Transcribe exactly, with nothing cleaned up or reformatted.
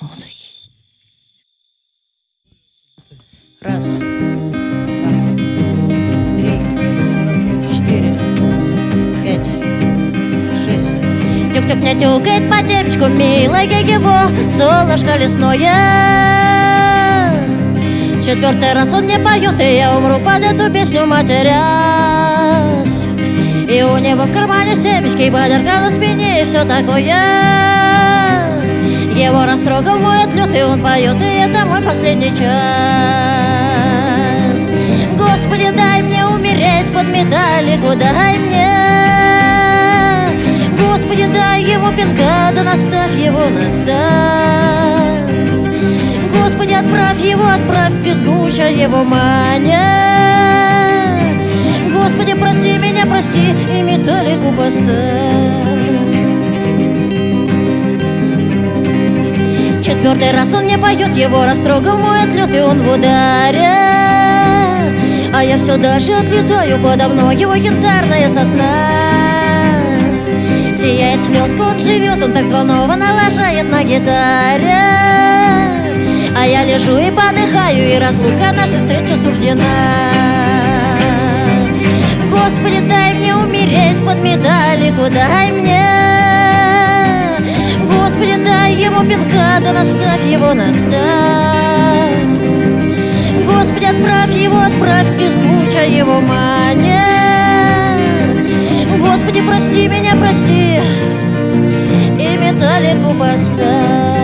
Вот такие. Раз, два, три, четыре, пять, шесть. Тюк-тюк не тюкает по темечку, милое его солнышко лесное. Четвертый раз он не поет, и я умру под эту песню, матерясь. И у него в кармане семечки, бодерка на спине и все такое. Его растрогал мой отлет, и он поет, и это мой последний час. Господи, дай мне умереть под металлику, дай мне. Господи, дай ему пинка, да наставь его, наставь. Господи, отправь его, отправь визгуча его маня. Господи, прости меня, прости, и металлику поставь. Четвертый раз он не поет, его растрогал мой отлет, и он в ударе. А я все дальше отлетаю, подо мной его янтарная сосна. Сияет слезка, он живет, он так взволнованно лажает на гитаре. А я лежу и подыхаю, и разлука наша встреча суждена. Господи, дай мне умереть под металлику, дай мне. Господи, дай ему пинка, да наставь его, наставь. Господи, отправь его, отправь к визгуча его маня. Господи, прости меня, прости, и металлику поставь.